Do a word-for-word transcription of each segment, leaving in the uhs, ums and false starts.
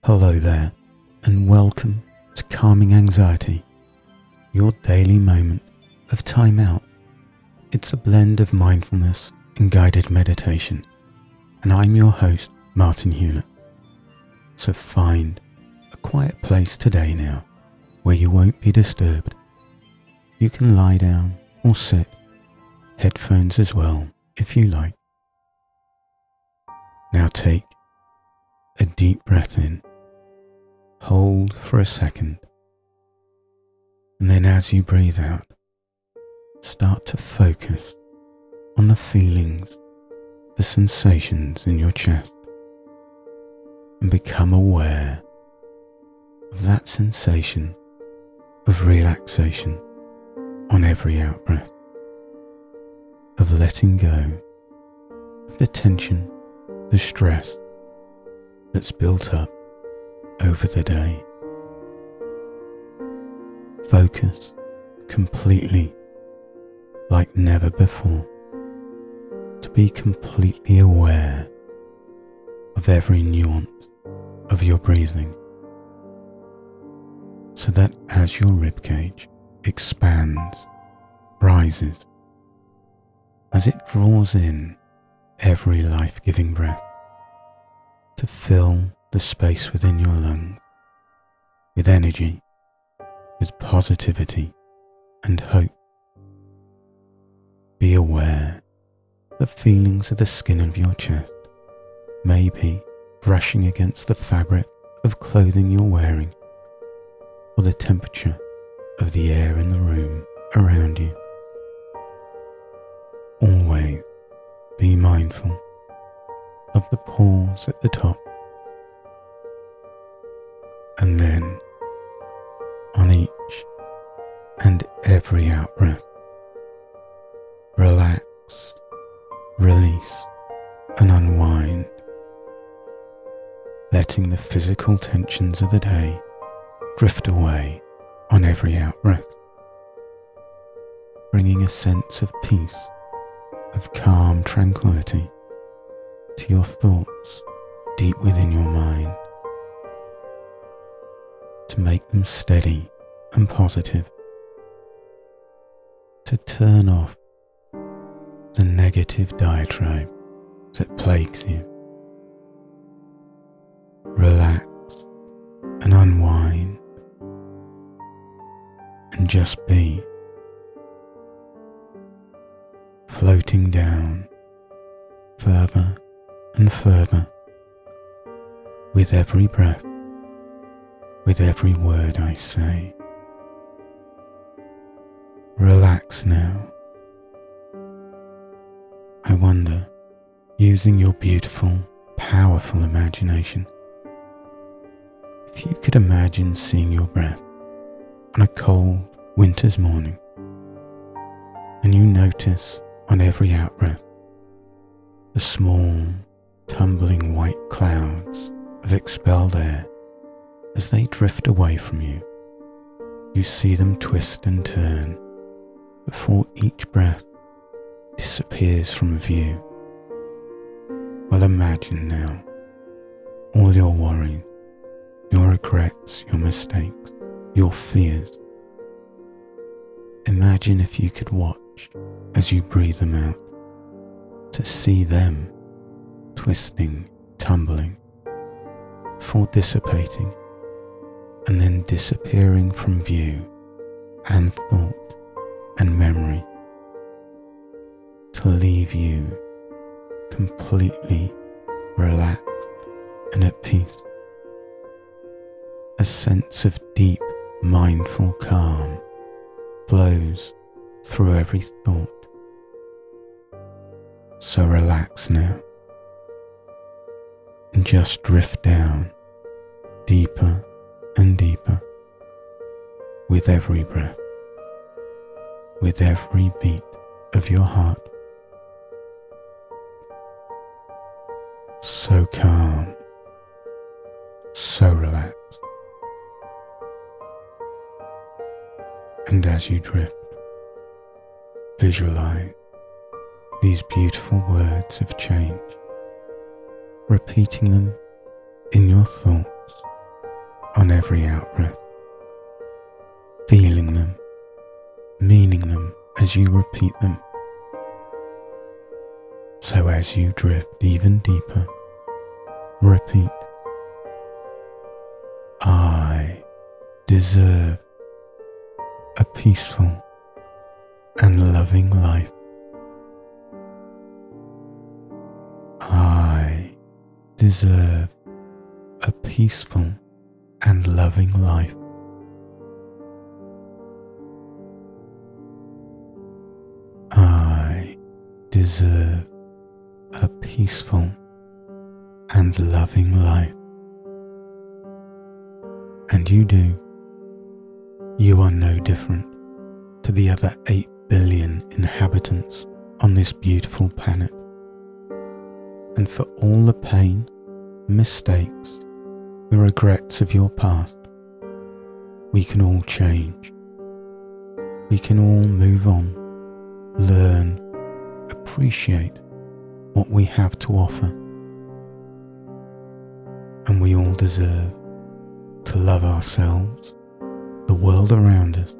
Hello there, and welcome to Calming Anxiety, your daily moment of time out. It's a blend of mindfulness and guided meditation, and I'm your host, Martin Hewlett. So find a quiet place today now, where you won't be disturbed. You can lie down or sit, headphones as well, if you like. Now take a deep breath in. Hold for a second, and then as you breathe out, start to focus on the feelings, the sensations in your chest, and become aware of that sensation of relaxation on every out-breath, of letting go of the tension, the stress that's built up over the day. Focus completely, like never before, to be completely aware of every nuance of your breathing, so that as your ribcage expands, rises, as it draws in every life-giving breath to fill the space within your lungs with energy, with positivity and hope. Be aware that feelings of the skin of your chest may be brushing against the fabric of clothing you're wearing, or the temperature of the air in the room around you. Always be mindful of the pause at the top, and then on each and every out-breath, relax, release and unwind, letting the physical tensions of the day drift away on every out-breath, bringing a sense of peace, of calm tranquility to your thoughts deep within your mind, to make them steady and positive, to turn off the negative diatribe that plagues you. Relax and unwind and just be, floating down further and further with every breath, with every word I say. Relax now. I wonder, using your beautiful, powerful imagination, if you could imagine seeing your breath on a cold winter's morning, and you notice on every out-breath the small, tumbling white clouds of expelled air. As they drift away from you, you see them twist and turn before each breath disappears from view. Well, imagine now all your worries, your regrets, your mistakes, your fears. Imagine if you could watch as you breathe them out, to see them twisting, tumbling, before dissipating, and then disappearing from view and thought and memory, to leave you completely relaxed and at peace. A sense of deep, mindful calm flows through every thought. So relax now, and just drift down deeper and deeper with every breath, with every beat of your heart. So calm, so relaxed. And as you drift, visualize these beautiful words of change, repeating them in your thoughts on every out-breath, feeling them, meaning them as you repeat them. So as you drift even deeper, repeat, I deserve a peaceful and loving life. I deserve a peaceful and loving life. I deserve a peaceful and loving life. And you do. You are no different to the other eight billion inhabitants on this beautiful planet. And for all the pain, mistakes, the regrets of your past, we can all change. We can all move on, learn, appreciate what we have to offer. And we all deserve to love ourselves, the world around us.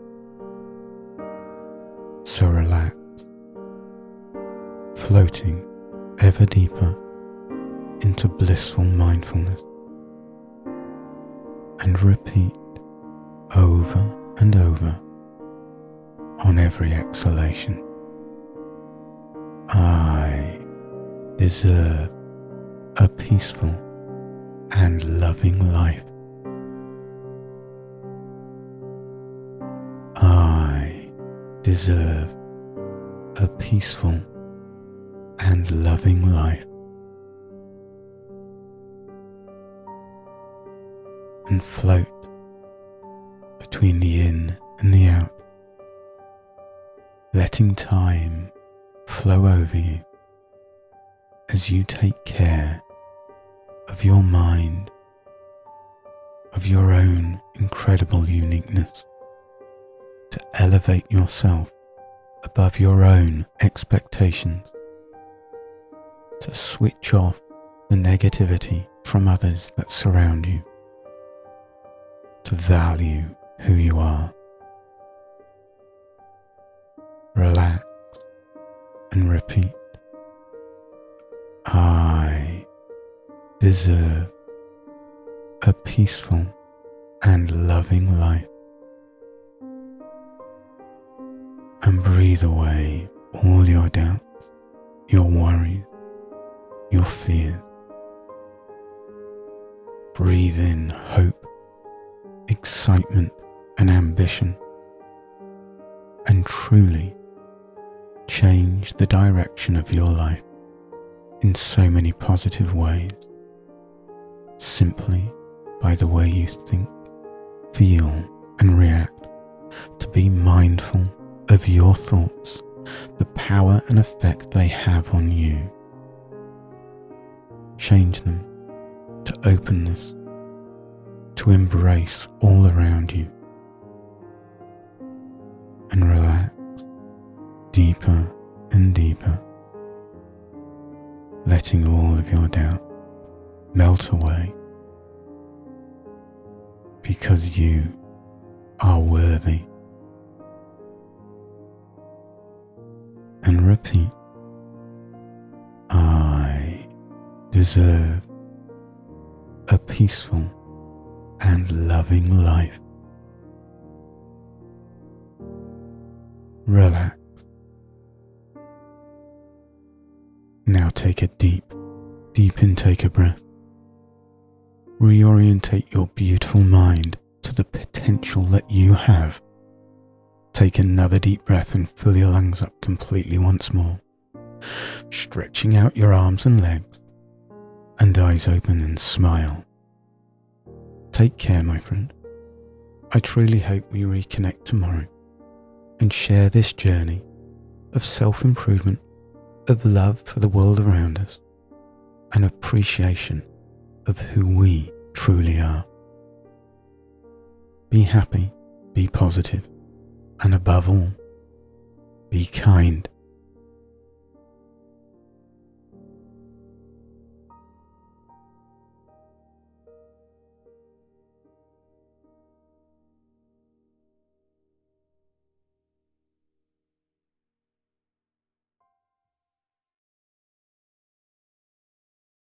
So relax, floating ever deeper into blissful mindfulness, and repeat over and over on every exhalation, I deserve a peaceful and loving life. I deserve a peaceful and loving life. And float between the in and the out, letting time flow over you as you take care of your mind, of your own incredible uniqueness, to elevate yourself above your own expectations, to switch off the negativity from others that surround you, to value who you are. Relax and repeat, I deserve a peaceful and loving life. And breathe away all your doubts, your worries, your fears. Breathe in hope, excitement and ambition, and truly change the direction of your life in so many positive ways, simply by the way you think, feel and react. To be mindful of your thoughts, the power and effect they have on you. Change them to openness, to embrace all around you, and relax deeper and deeper, letting all of your doubt melt away, because you are worthy. And repeat, I deserve a peaceful and loving life. Relax. Now take a deep, deep intake of breath. Reorientate your beautiful mind to the potential that you have. Take another deep breath and fill your lungs up completely once more, stretching out your arms and legs, and eyes open and smile. Take care, my friend. I truly hope we reconnect tomorrow and share this journey of self-improvement, of love for the world around us, and appreciation of who we truly are. Be happy, be positive, and above all, be kind